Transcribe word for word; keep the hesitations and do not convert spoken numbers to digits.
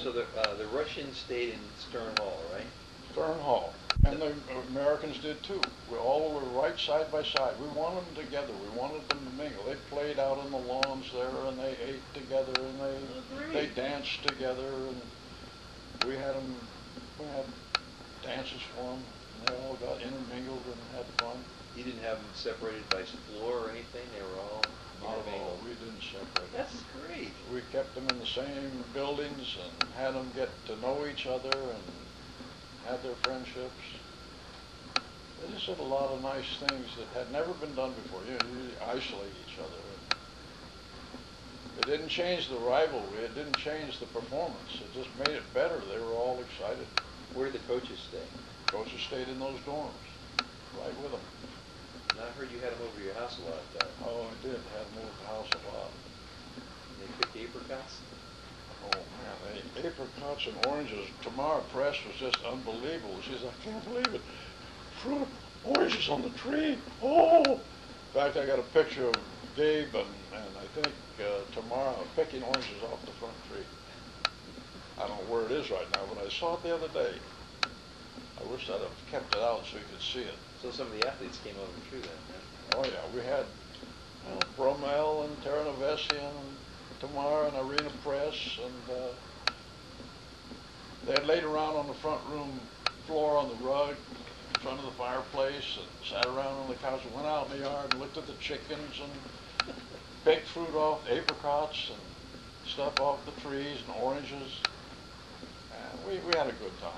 So the uh, the Russians stayed in Stern Hall, right? Stern Hall. And the Americans did too. We all were right side by side. We wanted them together. We wanted them to mingle. They played out on the lawns there, and they ate together, and they Oh, they great. danced together, and we had them. We had dances for them. And they all got intermingled and had fun. You didn't have them separated by floor or anything? They were all Not at all. intermingled. We didn't separate them. That's great. We kept them in the same buildings and had them get to know each other and had their friendships. They just did a lot of nice things that had never been done before. You know, you isolate each other. It didn't change the rivalry. It didn't change the performance. It just made it better. They were all excited. Where did the coaches stay? Coaches stayed in those dorms, right with them. And I heard you had them over to your house a lot. Uh, Oh, I did. Had them over the house a lot. they picked apricots? Oh man, the apricots and oranges. Tamara Press was just unbelievable. She said, I can't believe it. Fruit oranges on the tree. Oh! In fact, I got a picture of Gabe and, and I think uh, Tamara picking oranges off the front tree. I don't know where it is right now, but I saw it the other day. I wish I'd have kept it out so you could see it. So some of the athletes came over too then, right? Oh yeah, we had well, Bromell and Tara Novessian and Tamara and Irina Press, and uh, they had laid around on the front room floor on the rug in front of the fireplace and sat around on the couch and went out in the yard and looked at the chickens and picked fruit off, apricots and stuff off the trees and oranges. And we, we had a good time.